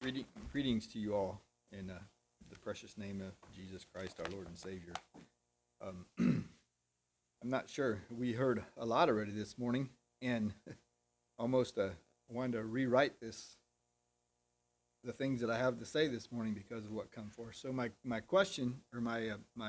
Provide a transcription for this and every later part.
Greetings to you all in the precious name of Jesus Christ, our Lord and Savior. I'm not sure. We heard a lot already this morning, and almost wanted to rewrite the things that I have to say this morning because of what come forth. So my question, or my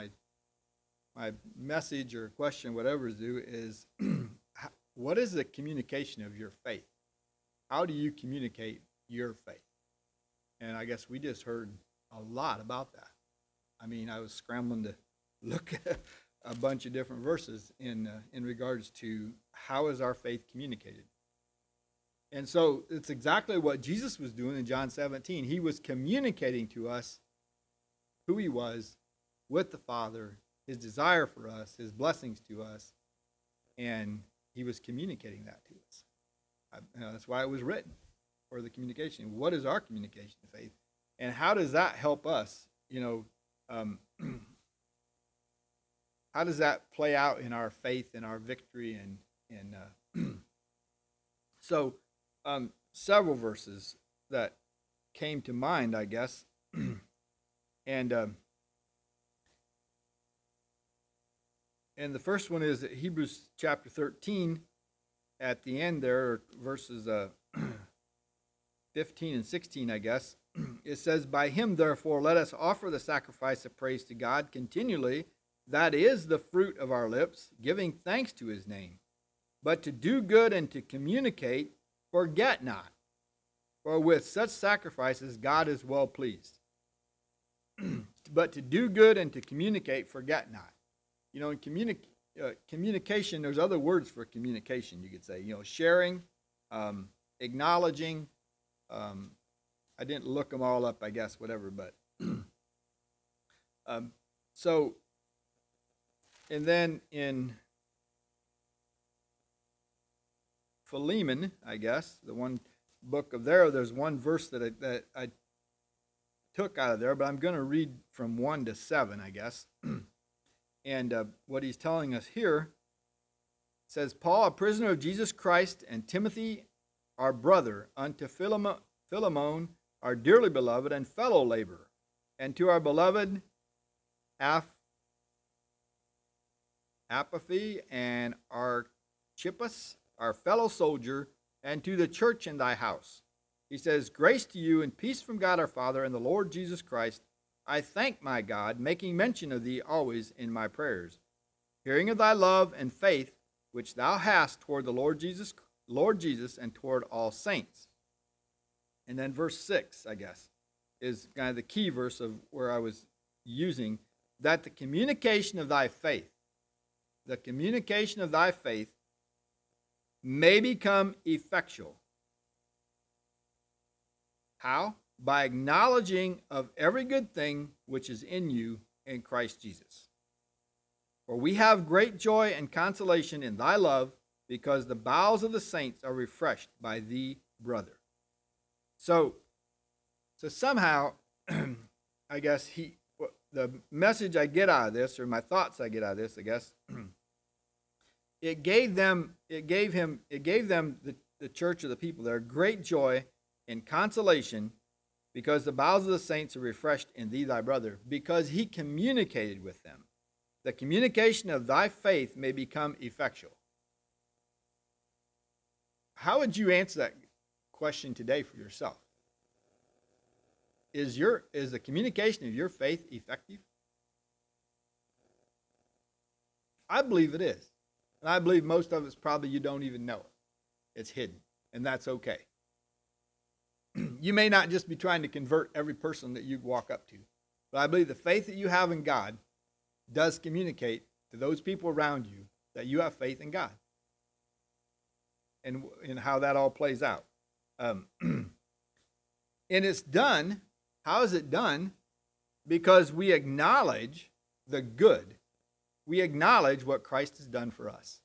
message or question, whatever is due, is what is the communication of your faith? How do you communicate your faith? And I guess we just heard a lot about that. I mean, I was scrambling to look at a bunch of different verses in regards to how is our faith communicated. And so it's exactly what Jesus was doing in John 17. He was communicating to us who he was with the Father, his desire for us, his blessings to us, and he was communicating that to us. That's why it was written, for the communication. What is our communication of faith? And how does that help us? How does that play out in our faith and our victory? And so several verses that came to mind, I guess. And the first one is Hebrews chapter 13, at the end there, verses 15 and 16, I guess. It says, "By him, therefore, let us offer the sacrifice of praise to God continually. That is the fruit of our lips, giving thanks to his name. But to do good and to communicate, forget not. For with such sacrifices, God is well pleased." But to do good and to communicate, forget not. In communication, there's other words for communication, you could say. Sharing, acknowledging. I didn't look them all up, I guess, whatever, but so, and then in Philemon, I guess, the one book of there's one verse that I took out of there, but I'm going to read from 1 to 7, I guess. And what he's telling us here says, "Paul, a prisoner of Jesus Christ, and Timothy, our brother, unto Philemon, our dearly beloved and fellow laborer, and to our beloved Apathy and Archippus, our fellow soldier, and to the church in thy house." He says, "Grace to you and peace from God our Father and the Lord Jesus Christ. I thank my God, making mention of thee always in my prayers, hearing of thy love and faith which thou hast toward the Lord Jesus and toward all saints." And then verse 6, I guess, is kind of the key verse of where I was using, that the communication of thy faith may become effectual. How? By acknowledging of every good thing which is in you in Christ Jesus. For we have great joy and consolation in thy love, because the bowels of the saints are refreshed by thee, brother. So somehow, I guess the message I get out of this, or my thoughts I get out of this, I guess, it gave them the church of the people there great joy and consolation, because the bowels of the saints are refreshed in thee, thy brother, because he communicated with them. The communication of thy faith may become effectual. How would you answer that question today for yourself? Is the communication of your faith effective? I believe it is. And I believe most of it's probably you don't even know it. It's hidden. And that's okay. You may not just be trying to convert every person that you walk up to. But I believe the faith that you have in God does communicate to those people around you that you have faith in God. And how that all plays out. And it's done. How is it done? Because we acknowledge the good. We acknowledge what Christ has done for us.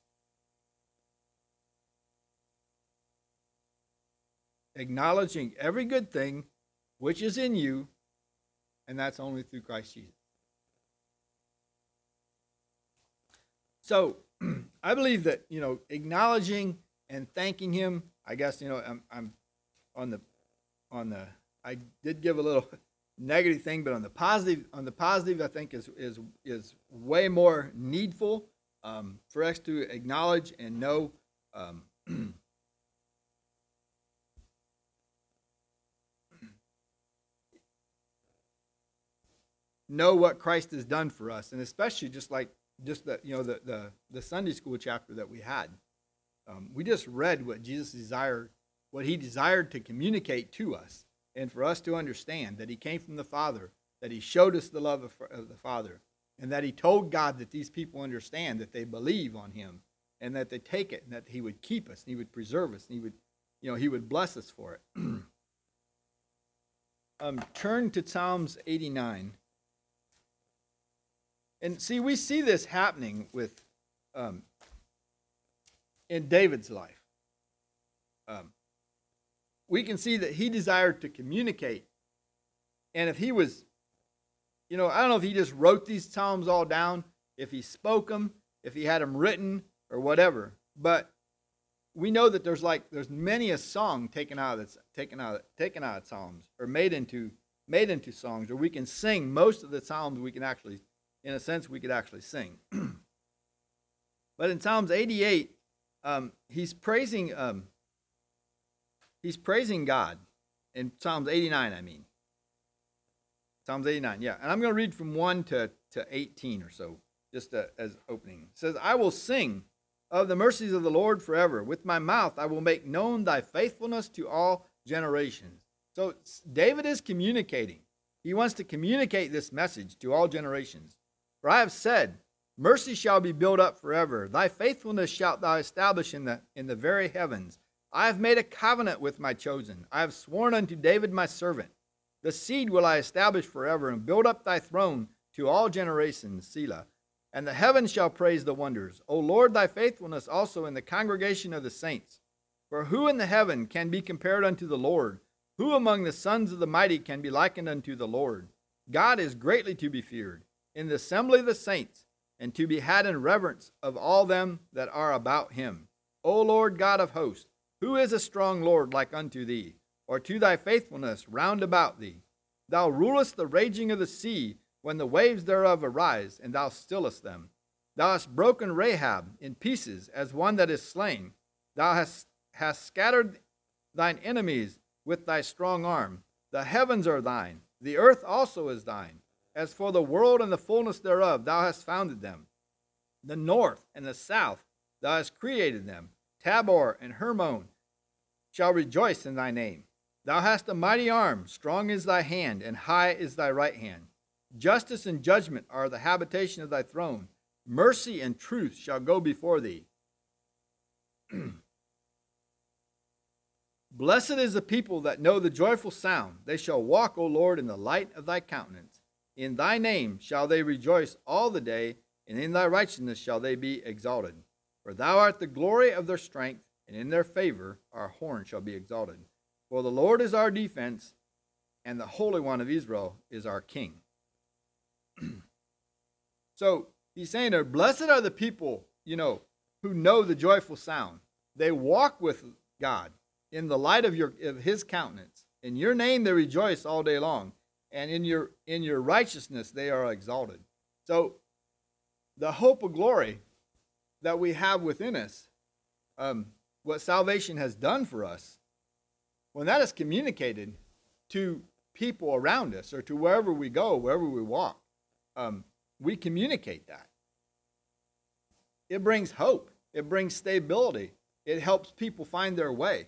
Acknowledging every good thing which is in you, and that's only through Christ Jesus. So, I believe that, acknowledging and thanking him, I guess, I'm on the I did give a little negative thing, but on the positive, I think is way more needful for us to acknowledge and know. Um, know what Christ has done for us, and especially just the Sunday school chapter that we had. We just read what Jesus desired, what he desired to communicate to us, and for us to understand that he came from the Father, that he showed us the love of the Father, and that he told God that these people understand, that they believe on him, and that they take it, and that he would keep us, and he would preserve us, and he would bless us for it. Turn to Psalms 89. And see, we see this happening with in David's life. We can see that he desired to communicate. And if he was, I don't know if he just wrote these psalms all down, if he spoke them, if he had them written, or whatever. But we know that there's many a song taken out of psalms, or made into songs, or we can sing most of the psalms. We can actually, in a sense, we could actually sing. But in Psalms 88, he's praising God. In Psalms 89, I mean. Psalms 89, yeah. And I'm going to read from 1 to 18 or so, just as opening. It says, I will sing of the mercies of the Lord forever. With my mouth I will make known thy faithfulness to all generations. So David is communicating. He wants to communicate this message to all generations. For I have said, mercy shall be built up forever. Thy faithfulness shalt thou establish in the very heavens. I have made a covenant with my chosen. I have sworn unto David my servant. The seed will I establish forever, and build up thy throne to all generations, Selah. And the heavens shall praise the wonders. O Lord, thy faithfulness also in the congregation of the saints. For who in the heaven can be compared unto the Lord? Who among the sons of the mighty can be likened unto the Lord? God is greatly to be feared in the assembly of the saints, and to be had in reverence of all them that are about him. O Lord God of hosts, who is a strong Lord like unto thee, or to thy faithfulness round about thee? Thou rulest the raging of the sea, when the waves thereof arise, and thou stillest them. Thou hast broken Rahab in pieces as one that is slain. Thou hast scattered thine enemies with thy strong arm. The heavens are thine, the earth also is thine. As for the world and the fullness thereof, thou hast founded them. The north and the south, thou hast created them. Tabor and Hermon shall rejoice in thy name. Thou hast a mighty arm, strong is thy hand, and high is thy right hand. Justice and judgment are the habitation of thy throne. Mercy and truth shall go before thee. Blessed is the people that know the joyful sound. They shall walk, O Lord, in the light of thy countenance. In thy name shall they rejoice all the day, and in thy righteousness shall they be exalted. For thou art the glory of their strength, and in their favor our horn shall be exalted. For the Lord is our defense, and the Holy One of Israel is our King. So he's saying there, blessed are the people, who know the joyful sound. They walk with God in the light of his countenance. In your name they rejoice all day long, and in your righteousness they are exalted. So the hope of glory that we have within us, what salvation has done for us, when that is communicated to people around us, or to wherever we go, wherever we walk, we communicate that. It brings hope. It brings stability. It helps people find their way.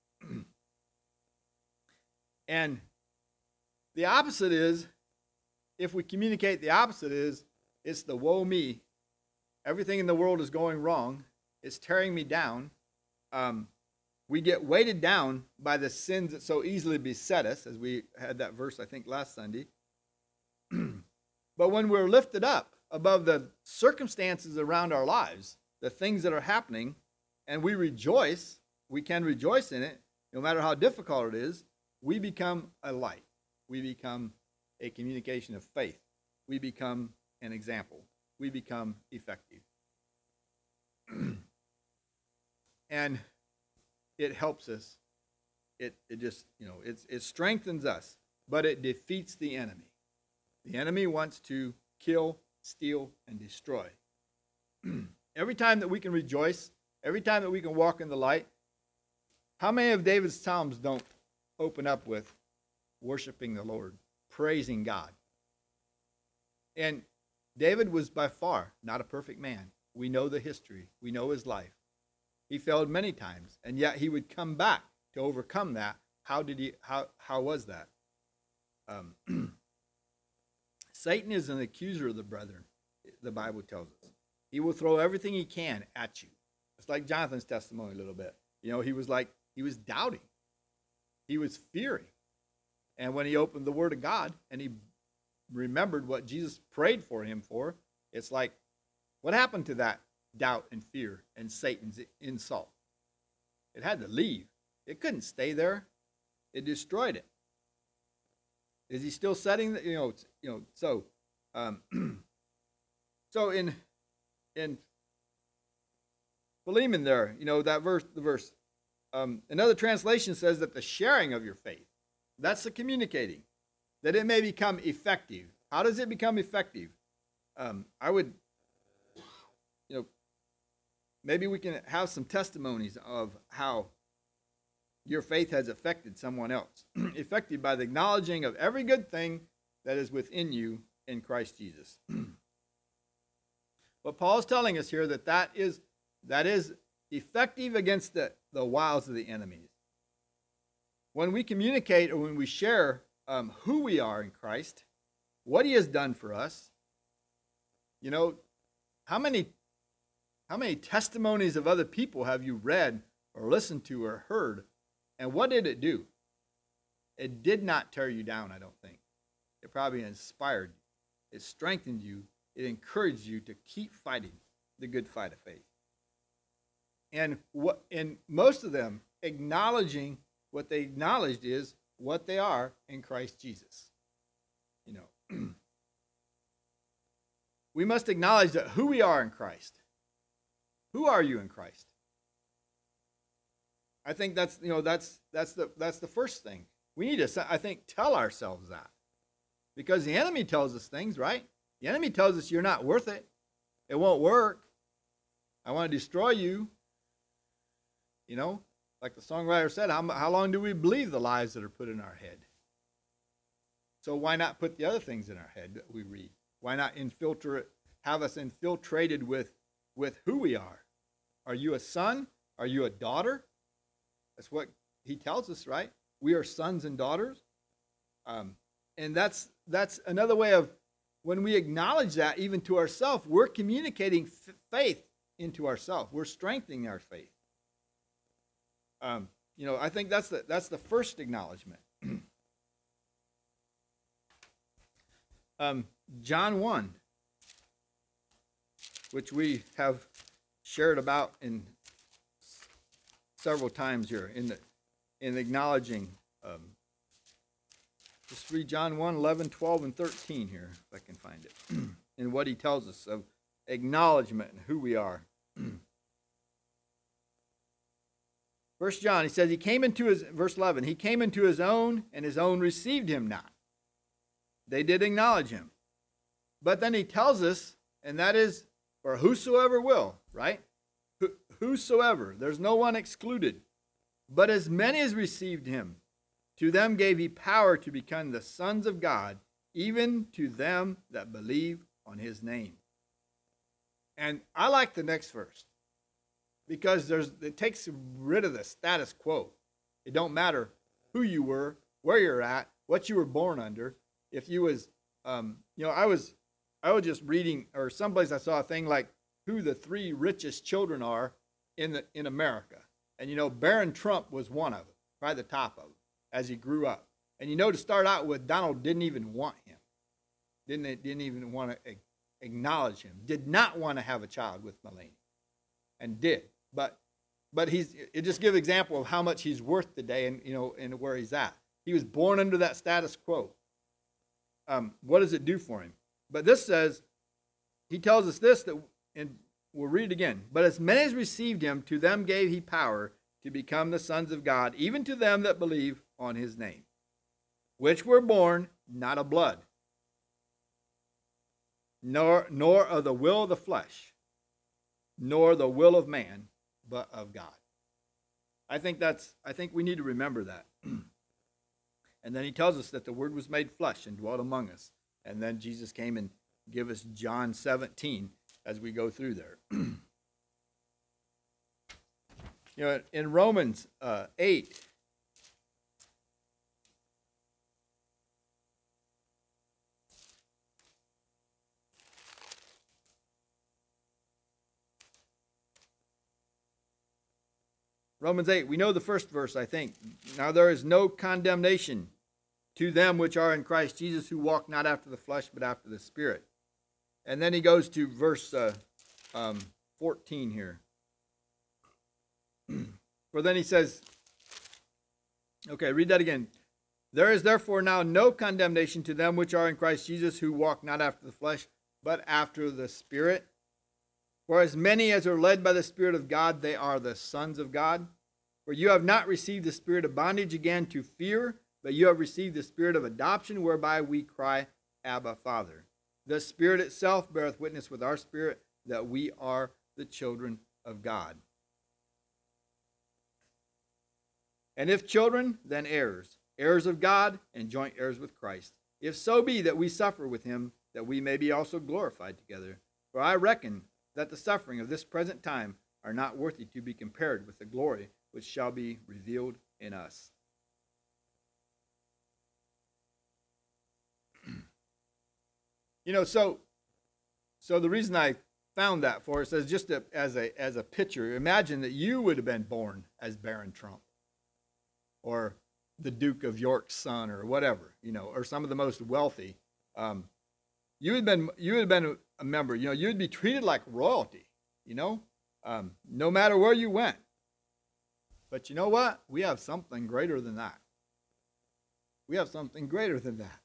And the opposite is, if we communicate the opposite is, it's the woe me. Everything in the world is going wrong. It's tearing me down. We get weighted down by the sins that so easily beset us, as we had that verse, I think, last Sunday. But when we're lifted up above the circumstances around our lives, the things that are happening, and we rejoice, we can rejoice in it, no matter how difficult it is, we become a light. We become a communication of faith. We become an example. We become effective. And it helps us it just, it strengthens us, but it defeats the enemy. The enemy wants to kill, steal, and destroy. Every time that we can rejoice, every time that we can walk in the light, how many of David's Psalms don't open up with worshiping the Lord, praising God? And David was by far not a perfect man. We know the history. We know his life. He failed many times, and yet he would come back to overcome that. How was that? Satan is an accuser of the brethren, the Bible tells us. He will throw everything he can at you. It's like Jonathan's testimony a little bit. He was doubting. He was fearing. And when he opened the Word of God and he remembered what Jesus prayed for him for, it's like, what happened to that doubt and fear and Satan's insult? It had to leave. It couldn't stay there. It destroyed it. Is he still setting the, so so in Philemon there, that verse, another translation says that the sharing of your faith, that's the communicating, that it may become effective. How does it become effective? I would, maybe we can have some testimonies of how your faith has affected someone else. Affected by the acknowledging of every good thing that is within you in Christ Jesus. What Paul's telling us here, that is effective against the wiles of the enemies. When we communicate or when we share who we are in Christ, what he has done for us, how many testimonies of other people have you read or listened to or heard? And what did it do? It did not tear you down, I don't think. It probably inspired you. It strengthened you. It encouraged you to keep fighting the good fight of faith. And most of them acknowledging what they acknowledged is what they are in Christ Jesus. We must acknowledge that who we are in Christ. Who are you in Christ? I think that's the first thing. We need to, I think, tell ourselves that. Because the enemy tells us things, right? The enemy tells us you're not worth it. It won't work. I want to destroy you. Like the songwriter said, how long do we believe the lies that are put in our head? So why not put the other things in our head that we read? Why not have us infiltrated with who we are? Are you a son? Are you a daughter? That's what he tells us, right? We are sons and daughters. And that's another way of, when we acknowledge that even to ourselves, we're communicating faith into ourselves. We're strengthening our faith. I think that's the first acknowledgement. John 1, which we have shared about in several times here in acknowledging. Just read John 1, 11, 12, and 13 here, if I can find it, and what he tells us of acknowledgement and who we are. 1 John, he says, verse 11, he came into his own, and his own received him not. They did acknowledge him. But then he tells us, and that is, for whosoever will, right? Whosoever, there's no one excluded. But as many as received him, to them gave he power to become the sons of God, even to them that believe on his name. And I like the next verse, because it takes rid of the status quo. It don't matter who you were, where you're at, what you were born under. If you was, I was just reading, or someplace I saw a thing like who the 3 richest children are in America. And Barron Trump was one of them, probably the top of them, as he grew up. And to start out with, Donald didn't even want him. Didn't even want to acknowledge him. Did not want to have a child with Melania. And did. But it just gives example of how much he's worth today and where he's at. He was born under that status quo. What does it do for him? But this says, he tells us this, and we'll read it again. But as many as received him, to them gave he power to become the sons of God, even to them that believe on his name, which were born not of blood, nor of the will of the flesh, nor the will of man, but of God. I think we need to remember that. And then he tells us that the Word was made flesh and dwelt among us. And then Jesus came and gave us John 17 as we go through there. In Romans 8, we know the first verse, I think. Now there is no condemnation to them which are in Christ Jesus, who walk not after the flesh, but after the Spirit. And then he goes to verse 14 here. For then he says, okay, read that again. There is therefore now no condemnation to them which are in Christ Jesus, who walk not after the flesh, but after the Spirit. For as many as are led by the Spirit of God, they are the sons of God. For you have not received the spirit of bondage again to fear, but you have received the spirit of adoption, whereby we cry, Abba, Father. The Spirit itself beareth witness with our spirit that we are the children of God. And if children, then heirs, heirs of God, and joint heirs with Christ, if so be that we suffer with him, that we may be also glorified together. For I reckon that the suffering of this present time are not worthy to be compared with the glory which shall be revealed in us. So the reason I found that for us is just as a picture. Imagine that you would have been born as Baron Trump, or the Duke of York's son, or whatever, or some of the most wealthy. You would have been a member. You would be treated like royalty. No matter where you went. But you know what? We have something greater than that. We have something greater than that.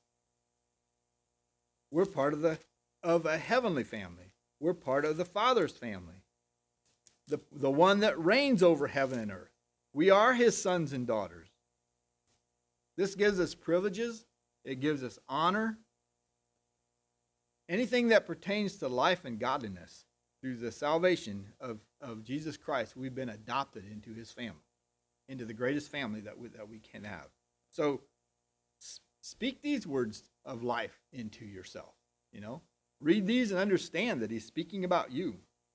We're part of a heavenly family. We're part of the Father's family. The one that reigns over heaven and earth. We are his sons and daughters. This gives us privileges. It gives us honor. Anything that pertains to life and godliness through the salvation of Jesus Christ, we've been adopted into his family, into the greatest family that we can have. So speak these words of life into yourself. Read these and understand that he's speaking about you.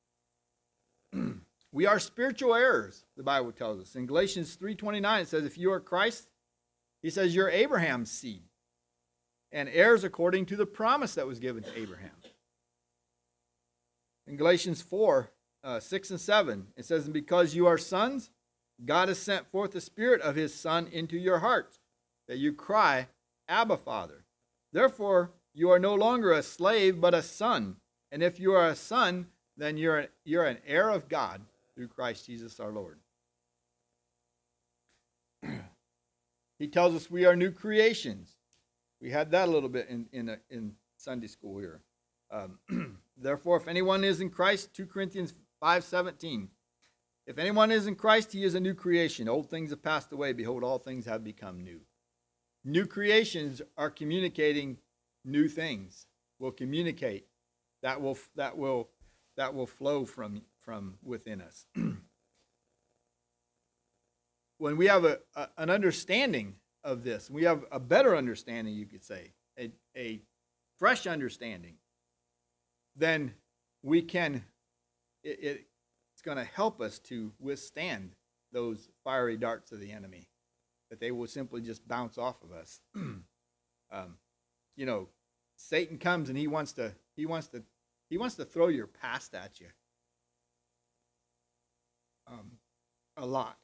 We are spiritual heirs, the Bible tells us. In Galatians 3:29, it says, if you are Christ, he says, you're Abraham's seed, and heirs according to the promise that was given to Abraham. In Galatians 4:6 and 7, it says, and because you are sons, God has sent forth the Spirit of his Son into your hearts, that you cry, Abba, Father. Therefore, you are no longer a slave, but a son. And if you are a son, then you're an heir of God through Christ Jesus our Lord. He tells us we are new creations. We had that a little bit in Sunday school here. Therefore, if anyone is in Christ, 2 Corinthians 5:17. If anyone is in Christ, he is a new creation. Old things have passed away. Behold, all things have become new. New creations are communicating new things. Will communicate. That will flow from within us. When we have an understanding of this, we have a better understanding, you could say, a fresh understanding, then we can, it's going to help us to withstand those fiery darts of the enemy, that they will simply just bounce off of us. Satan comes and he wants to throw your past at you a lot.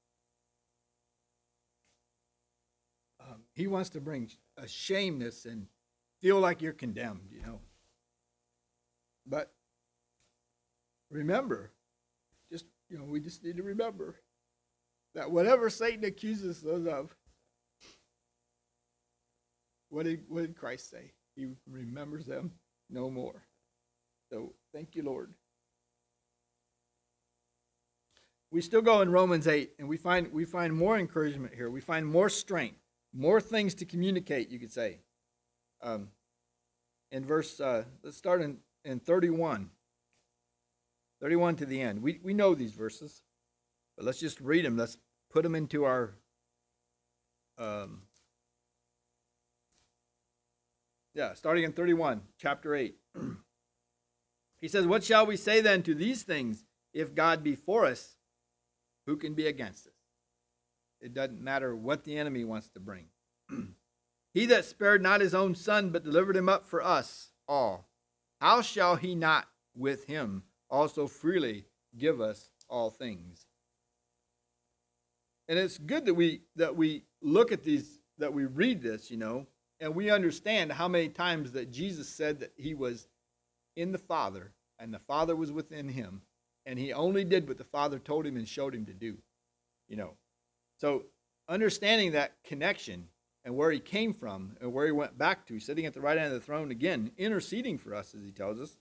He wants to bring a shameness and feel like you're condemned, But remember, we just need to remember that whatever Satan accuses us of, what did Christ say? He remembers them no more. So thank you, Lord. we still go in Romans 8, and we find more encouragement here. We find more strength, more things to communicate, you could say. In verse, let's start in 31. 31 to the end. We know these verses, but let's just read them. Let's put them into our starting in 31, chapter 8. He says, "What shall we say then to these things? If God be for us, who can be against us?" It doesn't matter what the enemy wants to bring. "He that spared not his own son, but delivered him up for us all, how shall he not with him also freely give us all things?" And it's good that we look at these, that we read this, and we understand how many times that Jesus said that he was in the Father, and the Father was within him, and he only did what the Father told him and showed him to do. So understanding that connection and where he came from and where he went back to, sitting at the right hand of the throne again, interceding for us, as he tells us.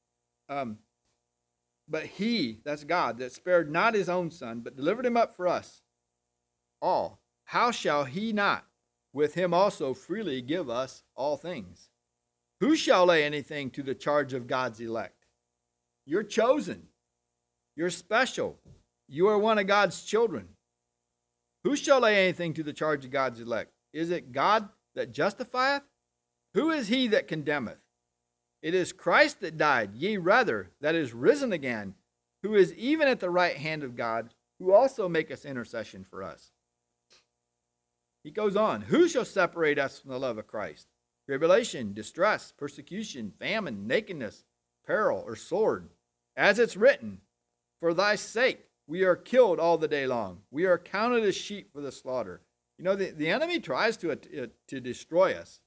But he, that's God, that spared not his own son, but delivered him up for us all, how shall he not with him also freely give us all things? Who shall lay anything to the charge of God's elect? You're chosen. You're special. You are one of God's children. Who shall lay anything to the charge of God's elect? Is it God that justifieth? Who is he that condemneth? It is Christ that died, yea rather, that is risen again, who is even at the right hand of God, who also maketh intercession for us. He goes on, who shall separate us from the love of Christ? Tribulation, distress, persecution, famine, nakedness, peril, or sword. As it's written, for thy sake we are killed all the day long. We are counted as sheep for the slaughter. The enemy tries to destroy us,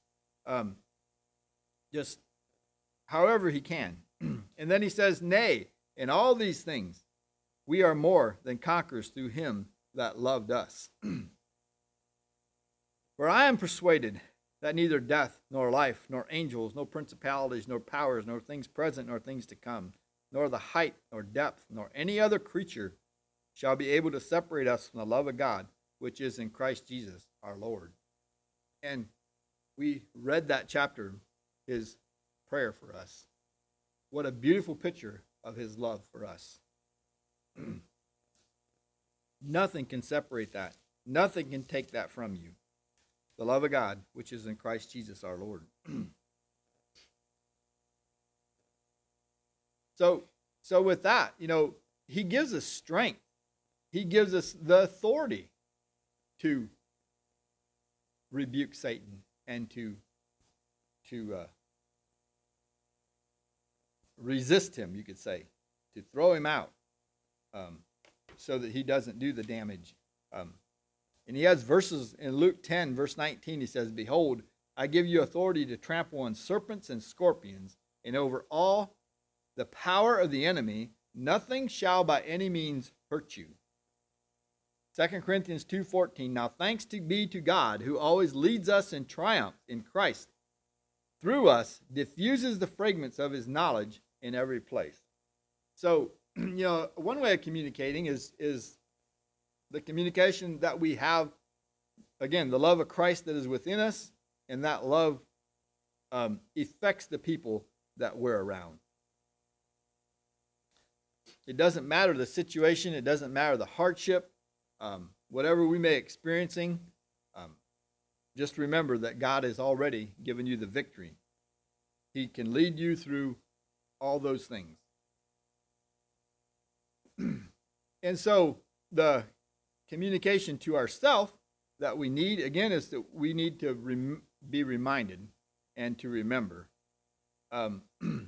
just however he can. And then he says, nay, in all these things we are more than conquerors through him that loved us. For I am persuaded that neither death, nor life, nor angels, nor principalities, nor powers, nor things present, nor things to come, nor the height, nor depth, nor any other creature shall be able to separate us from the love of God, which is in Christ Jesus our Lord. And we read that chapter, his prayer for us. What a beautiful picture of his love for us. Nothing can separate that. Nothing can take that from you. The love of God, which is in Christ Jesus our Lord. So with that, he gives us strength. He gives us the authority to rebuke Satan and to resist him, you could say, to throw him out, so that he doesn't do the damage. And he has verses in Luke 10, verse 19, he says, behold, I give you authority to trample on serpents and scorpions, and over all the power of the enemy, nothing shall by any means hurt you. 2 Corinthians 2:14, now thanks be to God, who always leads us in triumph in Christ, through us diffuses the fragrance of his knowledge in every place. So, one way of communicating is the communication that we have, again, the love of Christ that is within us, and that love affects the people that we're around. It doesn't matter the situation, it doesn't matter the hardship, whatever we may be experiencing, just remember that God has already given you the victory. He can lead you through all those things. And so the communication to ourselves that we need, again, is that we need to be reminded and to remember. And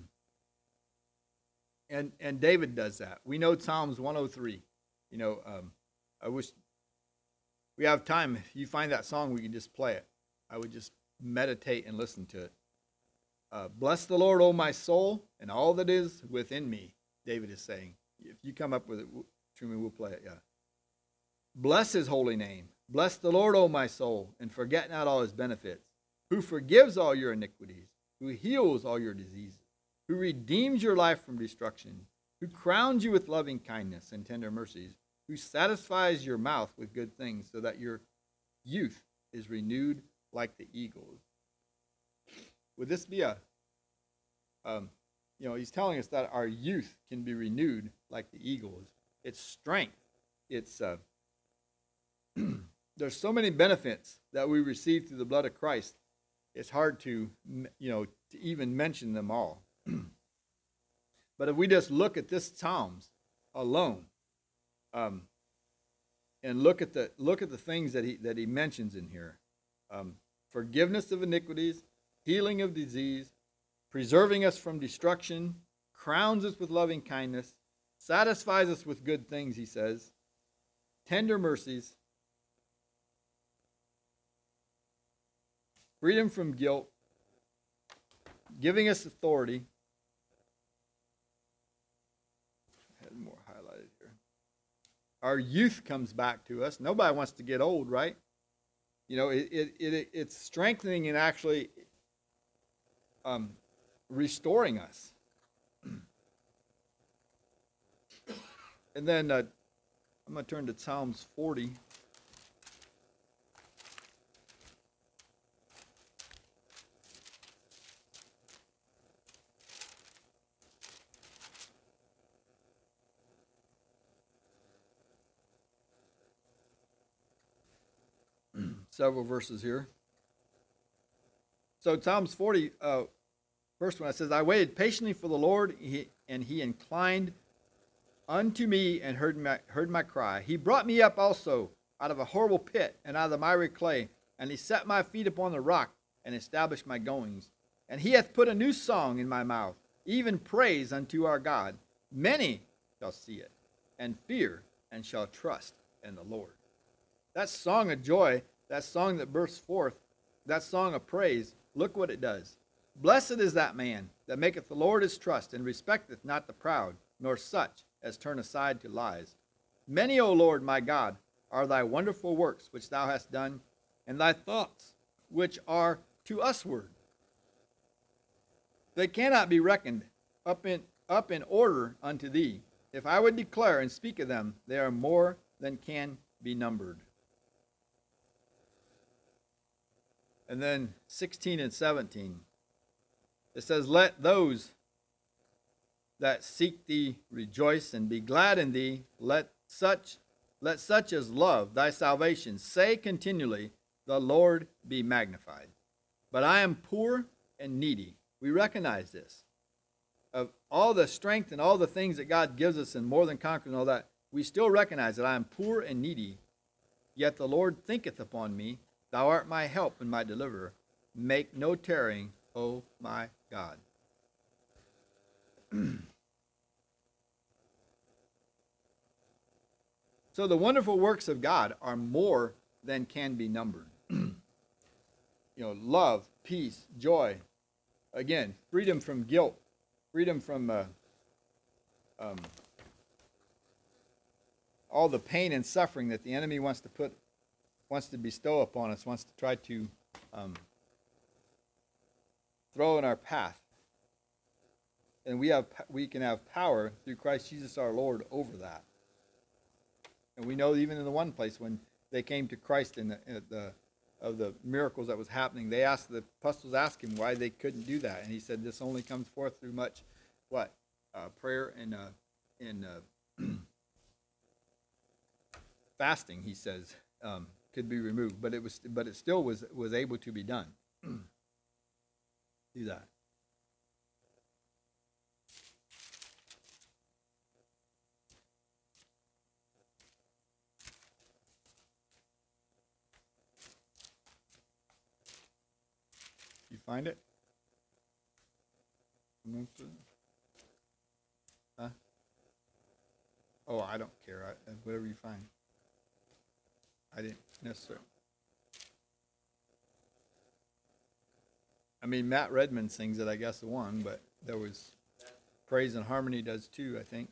David does that. We know Psalms 103. I wish we have time. If you find that song, we can just play it. I would just meditate and listen to it. Bless the Lord, O my soul, and all that is within me, David is saying. If you come up with it, Truman, we'll play it, yeah. Bless his holy name. Bless the Lord, O my soul, and forget not all his benefits, who forgives all your iniquities, who heals all your diseases, who redeems your life from destruction, who crowns you with loving kindness and tender mercies, who satisfies your mouth with good things, so that your youth is renewed like the eagles. Would this be he's telling us that our youth can be renewed like the eagles. It's strength. It's there's so many benefits that we receive through the blood of Christ. It's hard to to even mention them all. But if we just look at this Psalms alone, and look at the things that he mentions in here, forgiveness of iniquities, healing of disease, preserving us from destruction, crowns us with loving kindness, satisfies us with good things, he says, tender mercies, freedom from guilt, giving us authority. I had more highlighted here. Our youth comes back to us. Nobody wants to get old, right? It's strengthening and actually restoring us. And then I'm going to turn to Psalms 40. Several verses here. So Psalms 40, first one, it says, I waited patiently for the Lord, and he inclined unto me and heard my cry. He brought me up also out of a horrible pit and out of the miry clay, and he set my feet upon the rock and established my goings. And he hath put a new song in my mouth, even praise unto our God. Many shall see it, and fear, and shall trust in the Lord. That song of joy, that song that bursts forth, that song of praise, look what it does. Blessed is that man that maketh the Lord his trust, and respecteth not the proud, nor such as turn aside to lies. Many, O Lord my God, are thy wonderful works which thou hast done, and thy thoughts which are to usward. They cannot be reckoned up in order unto thee. If I would declare and speak of them, they are more than can be numbered. And then 16 and 17. It says, let those that seek thee rejoice and be glad in thee. Let such as love thy salvation say continually, the Lord be magnified. But I am poor and needy. We recognize this. Of all the strength and all the things that God gives us and more than conquering all that, we still recognize that I am poor and needy. Yet the Lord thinketh upon me. Thou art my help and my deliverer. Make no tarrying, O my God. So the wonderful works of God are more than can be numbered. Love, peace, joy. Again, freedom from guilt, freedom from all the pain and suffering that the enemy wants to bestow upon us, wants to try to throw in our path. And we can have power through Christ Jesus our Lord over that. And we know even in the one place when they came to Christ of the miracles that was happening, the apostles asked him why they couldn't do that, and he said, "This only comes forth through much prayer and fasting." He says could be removed, but it still was able to be done. Do that. You find it? Huh? Oh, I don't care. Whatever you find. I didn't necessarily. I mean, Matt Redman sings it, I guess, the one, but there was Praise and Harmony does too, I think.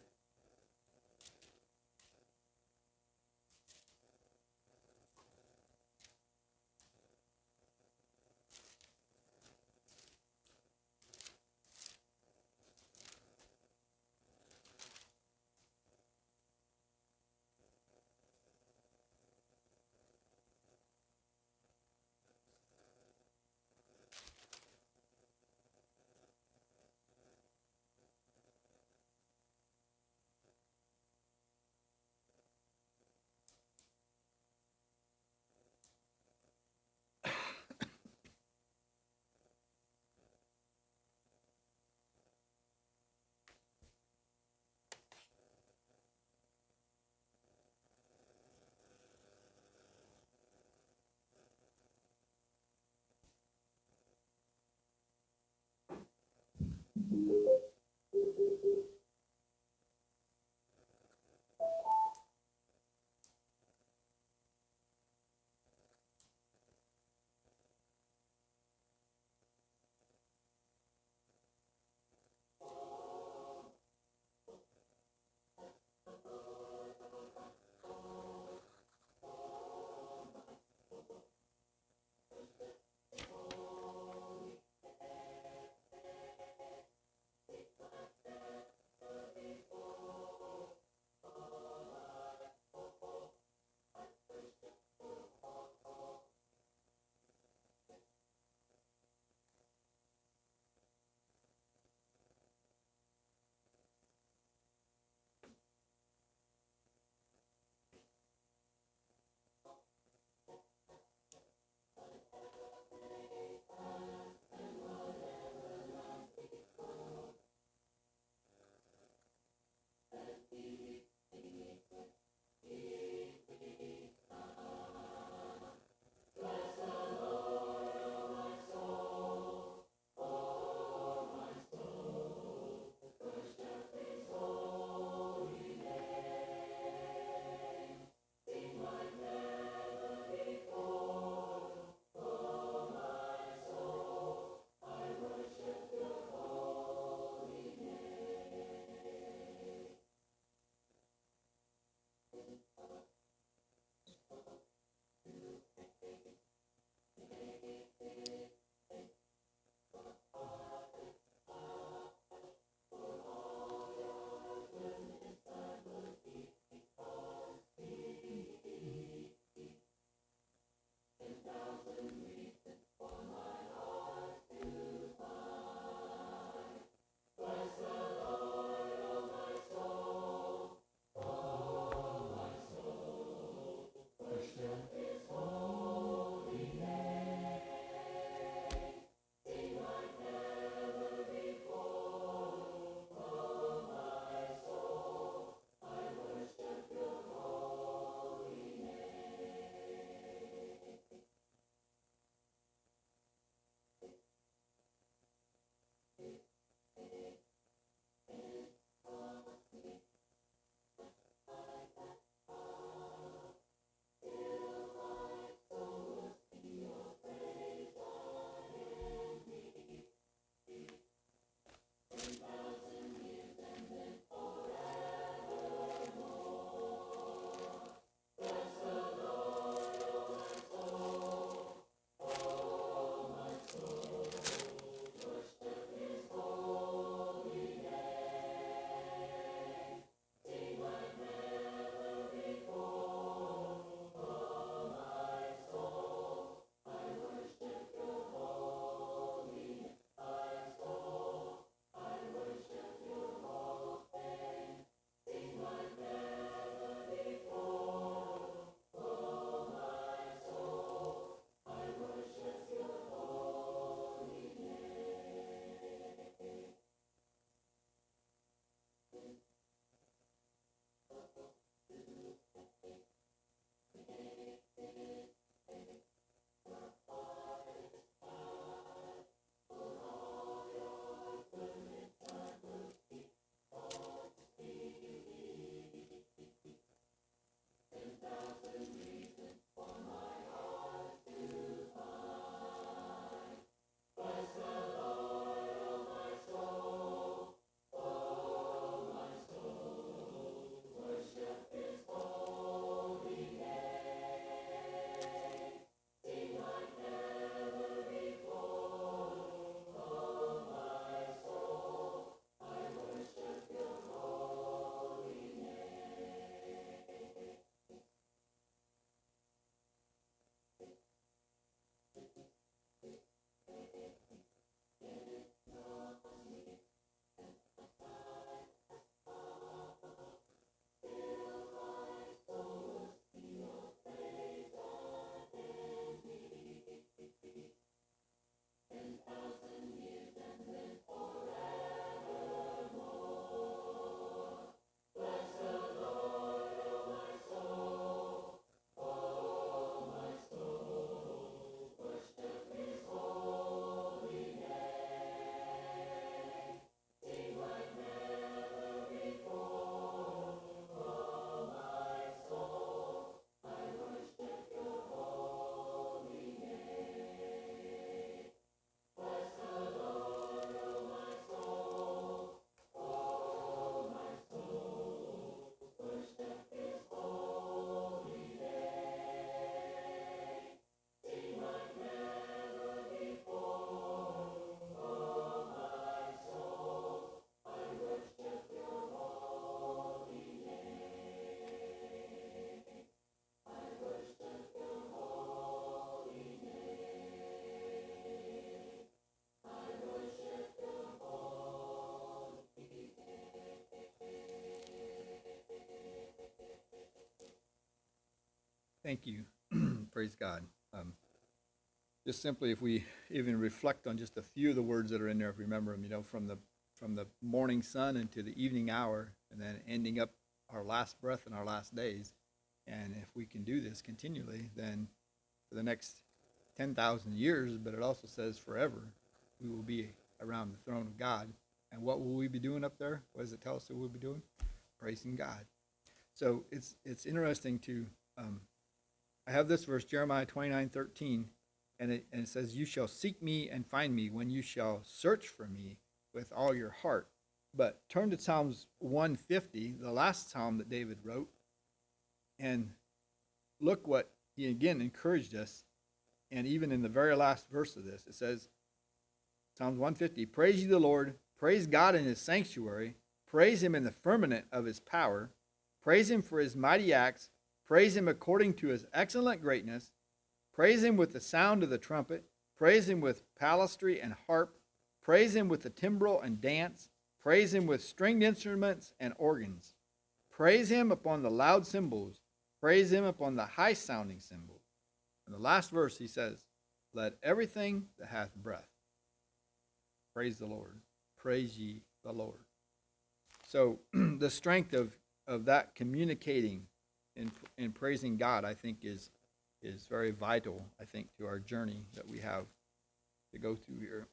Thank you. Praise God. Just simply, if we even reflect on just a few of the words that are in there, if we remember them, from the morning sun into the evening hour, and then ending up our last breath in our last days. And if we can do this continually, then for the next 10,000 years, but it also says forever, we will be around the throne of God. And what will we be doing up there? What does it tell us that we'll be doing? Praising God. So it's interesting to, I have this verse, Jeremiah 29:13, and it says, "You shall seek me and find me when you shall search for me with all your heart." But turn to Psalms 150, the last psalm that David wrote, and look what he again encouraged us. And even in the very last verse of this, it says, Psalms 150, "Praise ye the Lord, praise God in his sanctuary, praise him in the firmament of his power, praise him for his mighty acts, praise him according to his excellent greatness, praise him with the sound of the trumpet, praise him with psaltery and harp, praise him with the timbrel and dance, praise him with stringed instruments and organs, praise him upon the loud cymbals, praise him upon the high-sounding cymbals." In the last verse, he says, "Let everything that hath breath praise the Lord. Praise ye the Lord." So the strength of that communicating in praising God, I think, is very vital, I think, to our journey that we have to go through here.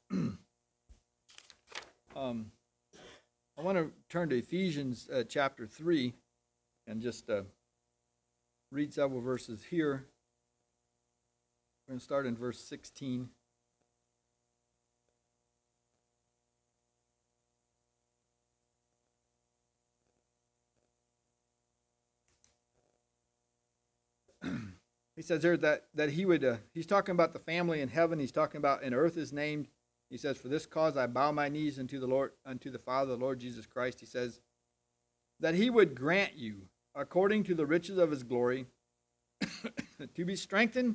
I want to turn to Ephesians chapter 3 and just read several verses here. We're going to start in verse 16. He says there that he would, he's talking about the family in heaven. He's talking about in earth is named. He says, "For this cause I bow my knees unto the Lord, unto the Father, the Lord Jesus Christ." He says, "That he would grant you, according to the riches of his glory, to be strengthened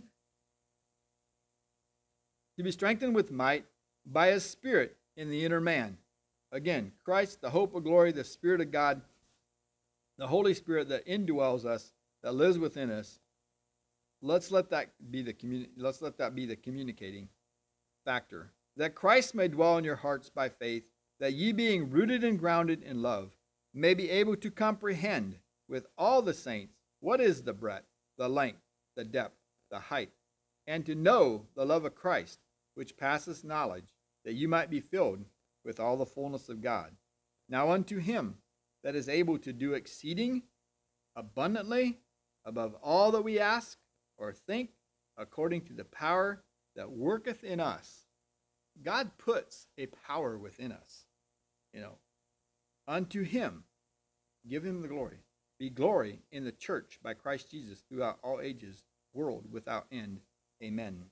with might by his Spirit in the inner man." Again, Christ, the hope of glory, the Spirit of God, the Holy Spirit that indwells us, that lives within us. Let's let that be the communicating factor. "That Christ may dwell in your hearts by faith, that ye being rooted and grounded in love, may be able to comprehend with all the saints what is the breadth, the length, the depth, the height, and to know the love of Christ, which passeth knowledge, that you might be filled with all the fullness of God. Now unto him that is able to do exceeding abundantly above all that we ask or think, according to the power that worketh in us." God puts a power within us. Unto him, give him the glory. Be glory in the church by Christ Jesus throughout all ages, world without end. Amen.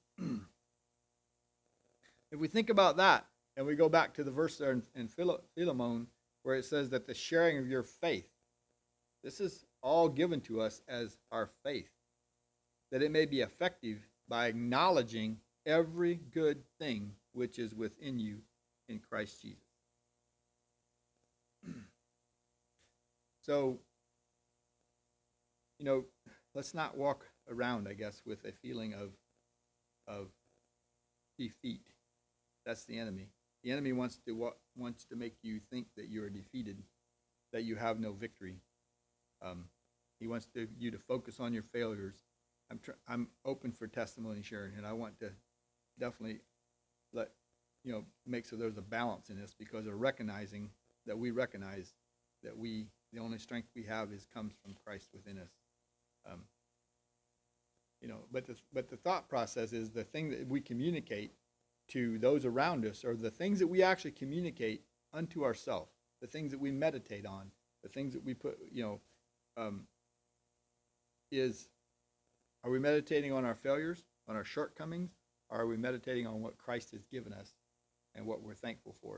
If we think about that, and we go back to the verse there in Philemon, where it says that the sharing of your faith, this is all given to us as our faith, that it may be effective by acknowledging every good thing which is within you in Christ Jesus. So, let's not walk around, I guess, with a feeling of defeat. That's the enemy. The enemy wants to make you think that you are defeated, that you have no victory. He wants you to focus on your failures. I'm open for testimony sharing, and I want to definitely make so there's a balance in this, because of recognizing that we recognize that the only strength we have comes from Christ within us. But the thought process is the thing that we communicate to those around us, or the things that we actually communicate unto ourselves, the things that we meditate on, the things that we put, are we meditating on our failures, on our shortcomings, or are we meditating on what Christ has given us and what we're thankful for?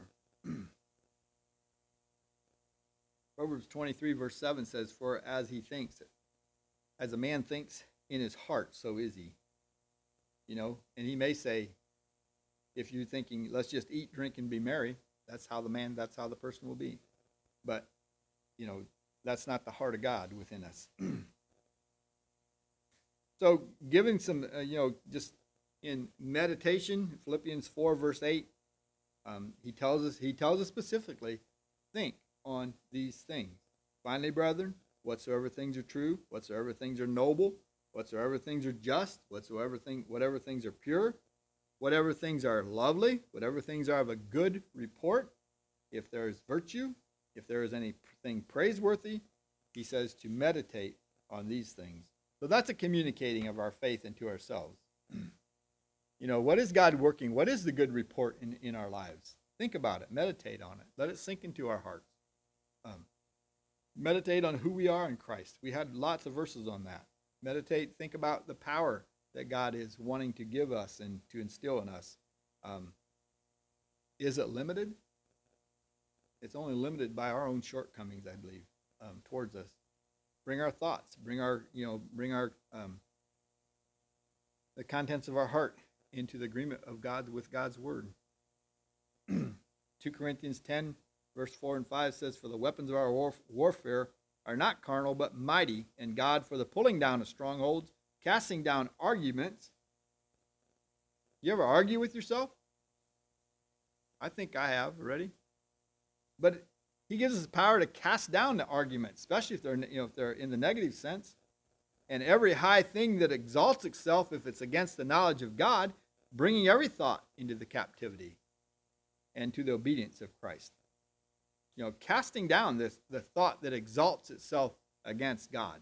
Proverbs 23 verse 7 says, "For as a man thinks in his heart, so is he." And he may say, if you're thinking, let's just eat, drink, and be merry, that's how the person will be. But, that's not the heart of God within us. So giving some, just in meditation, Philippians 4 verse 8, he tells us specifically, think on these things. Finally, brethren, whatsoever things are true, whatsoever things are noble, whatsoever things are just, whatever things are pure, whatever things are lovely, whatever things are of a good report, if there is virtue, if there is anything praiseworthy, he says to meditate on these things. So that's a communicating of our faith into ourselves. What is God working? What is the good report in our lives? Think about it. Meditate on it. Let it sink into our hearts. Meditate on who we are in Christ. We had lots of verses on that. Meditate, think about the power that God is wanting to give us and to instill in us. Is it limited? It's only limited by our own shortcomings, I believe, towards us. Bring our thoughts, bring our the contents of our heart into the agreement of God with God's word. 2 Corinthians 10, verse 4 and 5 says, for the weapons of our warfare are not carnal, but mighty in God for the pulling down of strongholds, casting down arguments. You ever argue with yourself? I think I have already. But he gives us the power to cast down the arguments, especially if they're in the negative sense. And every high thing that exalts itself, if it's against the knowledge of God, bringing every thought into the captivity and to the obedience of Christ. Casting down the thought that exalts itself against God.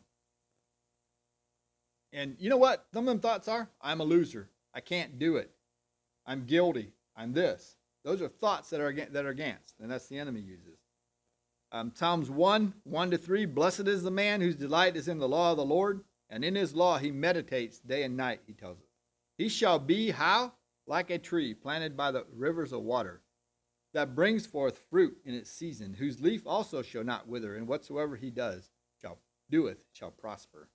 And you know what some of them thoughts are? I'm a loser. I can't do it. I'm guilty. I'm this. Those are thoughts that are against, and that's the enemy uses. Psalms 1:1-3, blessed is the man whose delight is in the law of the Lord, and in his law he meditates day and night, he tells us. He shall be how? Like a tree planted by the rivers of water, that brings forth fruit in its season, whose leaf also shall not wither, and whatsoever he doeth shall prosper.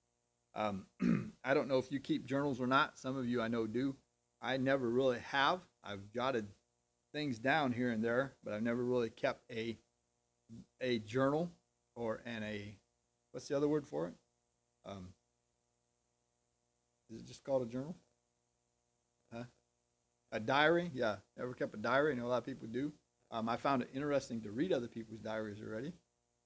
I don't know if you keep journals or not. Some of you I know do. I never really have. I've jotted things down here and there, but I've never really kept a journal what's the other word for it? Is it just called a journal? Huh? A diary? Yeah, never kept a diary. I know a lot of people do. I found it interesting to read other people's diaries already.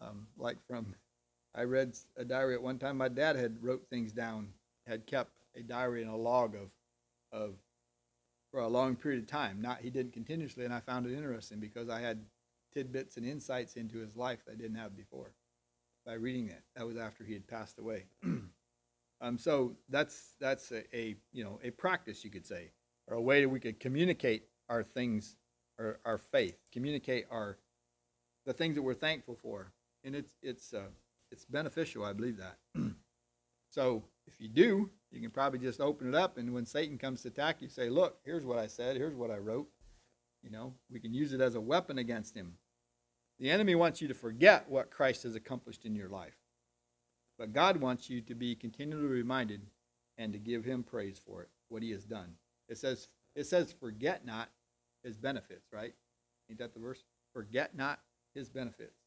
I read a diary at one time. My dad had wrote things down, had kept a diary and a log of for a long period of time. He didn't continuously, and I found it interesting because I had tidbits and insights into his life that I didn't have before by reading it. That was after he had passed away. So that's a practice, you could say, or a way that we could communicate our things, or our faith, communicate the things that we're thankful for, and it's beneficial. I believe that. So if you do, you can probably just open it up, and when Satan comes to attack you, say, look, here's what I said, here's what I wrote. We can use it as a weapon against him. The enemy wants you to forget what Christ has accomplished in your life. But God wants you to be continually reminded and to give him praise for it, what he has done. It says, forget not his benefits, right? Ain't that the verse? Forget not his benefits.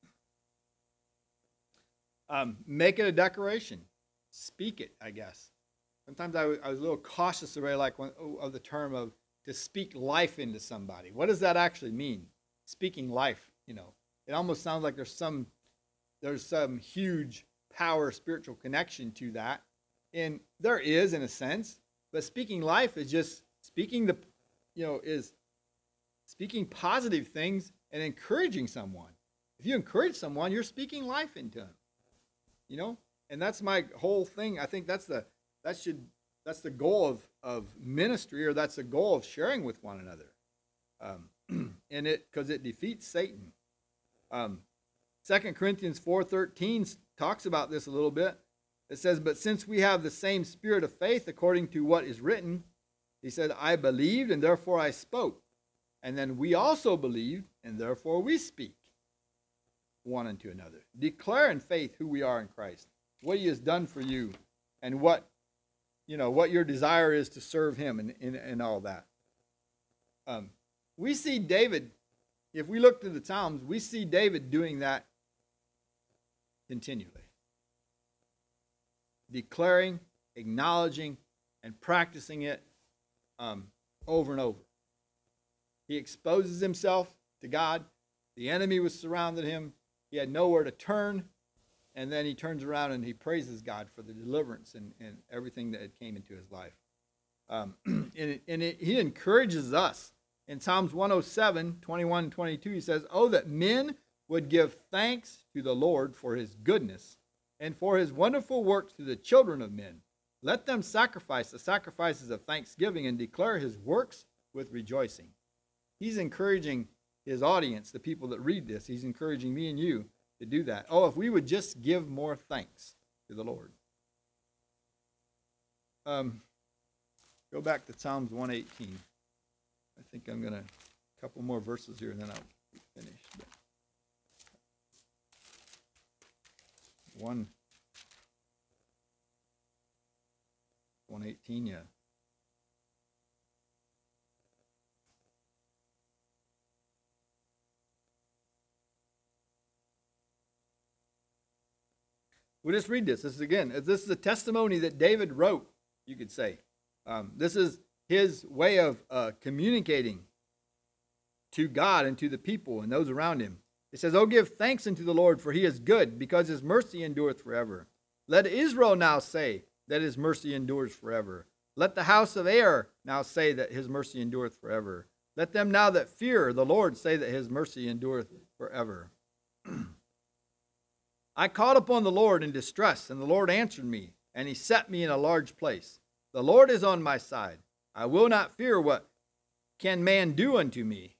Make it a declaration. Speak it, I guess. Sometimes I was a little cautious of the term of to speak life into somebody. What does that actually mean? Speaking life, It almost sounds like there's some huge power, spiritual connection to that. And there is, in a sense, but speaking life is just speaking is speaking positive things and encouraging someone. If you encourage someone, you're speaking life into them. And that's my whole thing. I think that's the goal of ministry, or that's the goal of sharing with one another. And because it defeats Satan. 2 Corinthians 4:13 talks about this a little bit. It says, but since we have the same spirit of faith according to what is written, he said, I believed and therefore I spoke. And then we also believed and therefore we speak one unto another. Declare in faith who we are in Christ, what he has done for you, and what your desire is to serve him and all that. We see David, if we look to the Psalms, we see David doing that continually. Declaring acknowledging, and practicing it over and over. He exposes himself to God. The enemy was surrounding him. He had nowhere to turn. And then he turns around and he praises God for the deliverance and everything that had came into his life. He encourages us. In Psalms 107, 21 and 22, he says, "Oh, that men would give thanks to the Lord for his goodness and for his wonderful works to the children of men. Let them sacrifice the sacrifices of thanksgiving and declare his works with rejoicing." He's encouraging his audience, the people that read this. He's encouraging me and you to do that. Oh, if we would just give more thanks to the Lord. Go back to Psalms 118. I think I'm going to, a couple more verses here and then I'll be finished. 118, yeah. We'll just read this. This is a testimony that David wrote, you could say. This is his way of communicating to God and to the people and those around him. It says, "Oh, give thanks unto the Lord, for he is good, because his mercy endureth forever. Let Israel now say that his mercy endures forever. Let the house of Aaron now say that his mercy endureth forever. Let them now that fear the Lord say that his mercy endureth forever. I called upon the Lord in distress, and the Lord answered me, and he set me in a large place. The Lord is on my side. I will not fear what can man do unto me."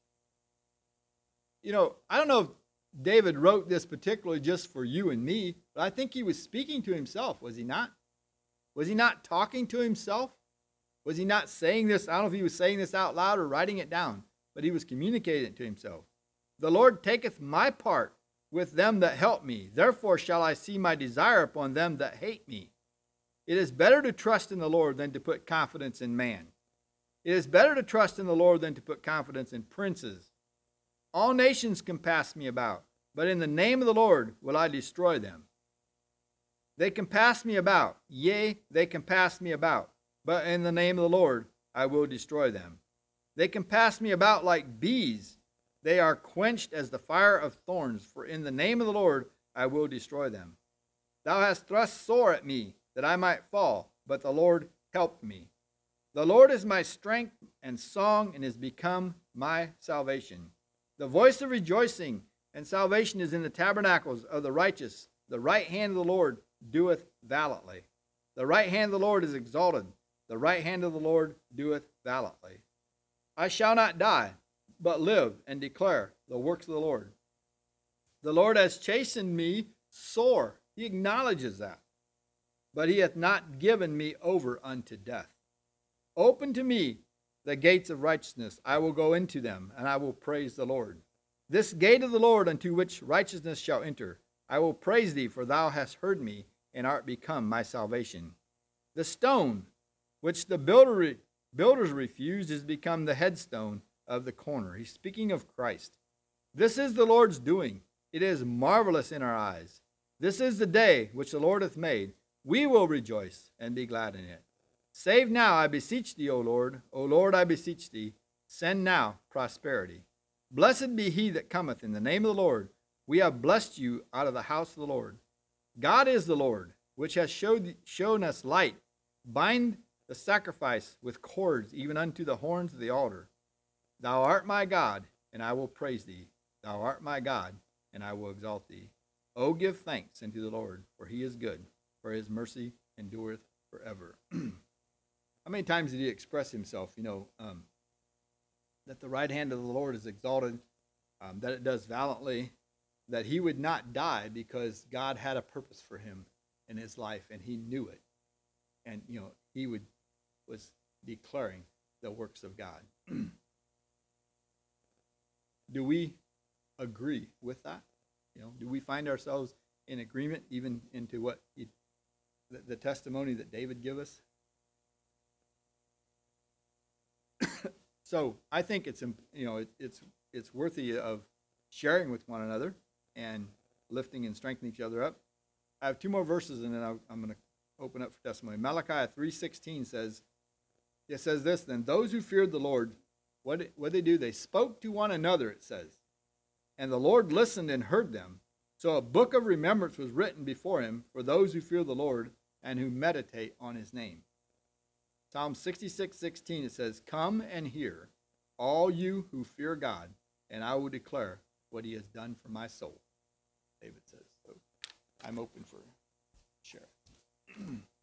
You know, I don't know if David wrote this particularly just for you and me, but I think he was speaking to himself, was he not? Was he not talking to himself? Was he not saying this? I don't know if he was saying this out loud or writing it down, but he was communicating it to himself. "The Lord taketh my part with them that help me. Therefore shall I see my desire upon them that hate me. It is better to trust in the Lord than to put confidence in man. It is better to trust in the Lord than to put confidence in princes. All nations compass me about, but in the name of the Lord will I destroy them. They compass me about, yea, they compass me about, but in the name of the Lord I will destroy them. They compass me about like bees. They are quenched as the fire of thorns, for in the name of the Lord I will destroy them. Thou hast thrust sore at me, that I might fall, but the Lord helped me. The Lord is my strength and song, and is become my salvation. The voice of rejoicing and salvation is in the tabernacles of the righteous. The right hand of the Lord doeth valiantly. The right hand of the Lord is exalted. The right hand of the Lord doeth valiantly. I shall not die, but live and declare the works of the Lord. The Lord has chastened me sore." He acknowledges that. "But he hath not given me over unto death. Open to me the gates of righteousness. I will go into them, and I will praise the Lord. This gate of the Lord unto which righteousness shall enter. I will praise thee, for thou hast heard me, and art become my salvation. The stone which the builders refused is become the headstone of the corner." He's speaking of Christ. "This is the Lord's doing. It is marvelous in our eyes. This is the day which the Lord hath made. We will rejoice and be glad in it. Save now, I beseech thee, O Lord. O Lord, I beseech thee. Send now prosperity. Blessed be he that cometh in the name of the Lord. We have blessed you out of the house of the Lord. God is the Lord, which has shown us light. Bind the sacrifice with cords, even unto the horns of the altar. Thou art my God, and I will praise thee. Thou art my God, and I will exalt thee. O give thanks unto the Lord, for he is good, for his mercy endureth forever." How many times did he express himself, that the right hand of the Lord is exalted, that it does valiantly, that he would not die because God had a purpose for him in his life, and he knew it. And, he was declaring the works of God. Do we agree with that? Do we find ourselves in agreement even into what the testimony that David gave us? So I think it's worthy of sharing with one another and lifting and strengthening each other up. I have two more verses, and then I'm going to open up for testimony. Malachi 3:16 says, it says this, then those who feared the Lord, what they do? They spoke to one another, it says. And the Lord listened and heard them. So a book of remembrance was written before him for those who fear the Lord and who meditate on his name. Psalm 66:16, it says, come and hear, all you who fear God, and I will declare what he has done for my soul. David says. So I'm open for sharing.